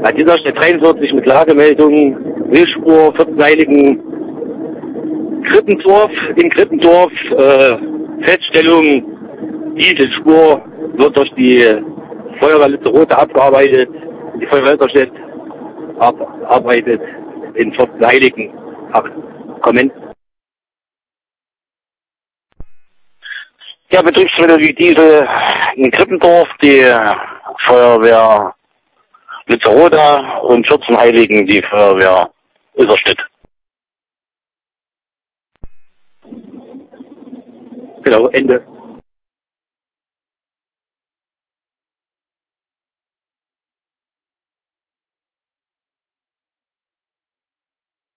An dieser Stelle 43 mit Lagemeldung, Milchspur, 14-heiligen Krippendorf, in Krippendorf, Feststellung, Dieselspur wird durch die Feuerwehr Lützerote abgearbeitet, die Feuerwehr Lützerote arbeitet in 14-heiligen. Kommen. Ja, Betriebsmittel wie Diesel in Krippendorf, die Feuerwehr Lützerote und 14-heiligen die Feuerwehr Isarstedt. Genau, Ende.